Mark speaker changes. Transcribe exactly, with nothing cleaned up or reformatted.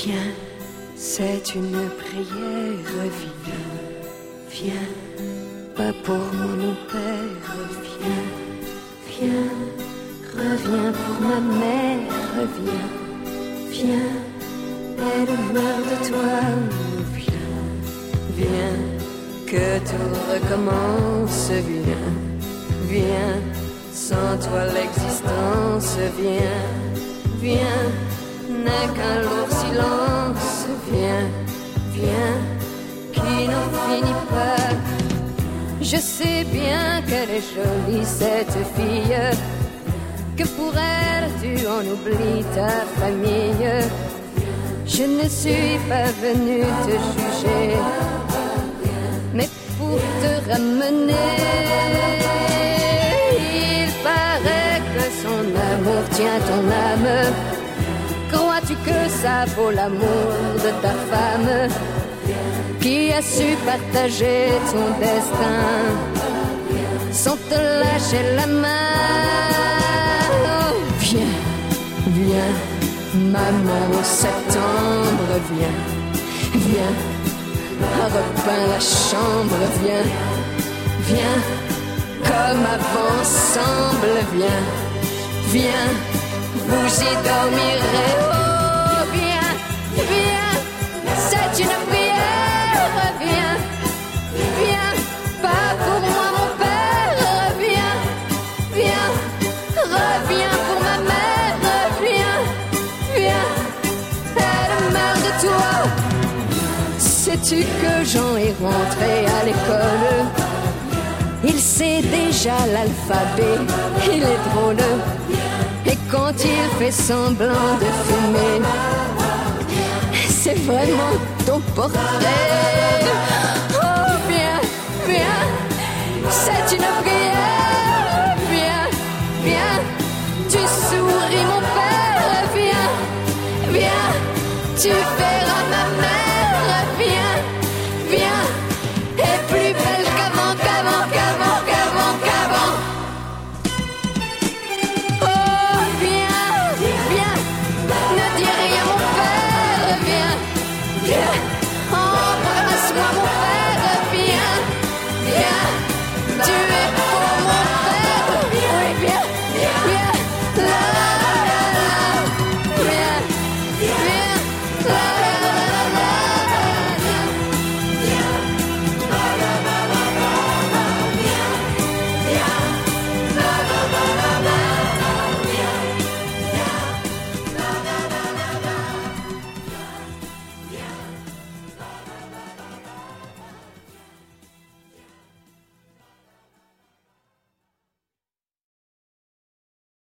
Speaker 1: Viens, c'est une prière, viens, viens, pas pour moi mon père, viens, viens, reviens pour ma mère, viens, viens, elle meurt de toi, viens, viens, que tout recommence, viens, viens, sans toi l'existence, viens, viens, n'est qu'un lourd silence, viens, viens, qui n'en finit pas. Je sais bien qu'elle est jolie cette fille, que pour elle tu en oublies ta famille. Je ne suis pas venue te juger, mais pour te ramener. Il paraît que son amour tient ton âme. Crois-tu que ça vaut l'amour de ta femme, qui a su partager ton destin sans te lâcher la main? Oh, viens, viens, maman au septembre, viens, viens, repeins la chambre, viens, viens, comme avant ensemble, viens, viens, vous y dormirez. Oh, viens, viens, c'est une prière, viens, viens, pas pour moi mon père, viens, viens, reviens pour ma mère, viens, viens, elle meurt de toi. Sais-tu que Jean est rentré à l'école? Il sait déjà l'alphabet, il est drôle. Et quand il fait semblant de fumer, c'est vraiment ton portrait. Oh, viens, viens, c'est une prière. Viens, viens, tu souris mon père. Viens, viens, tu verras ma mère. Viens, viens, et plus belle qu'avant, qu'avant, qu'avant, qu'avant, qu'avant. Viens, embrasse-moi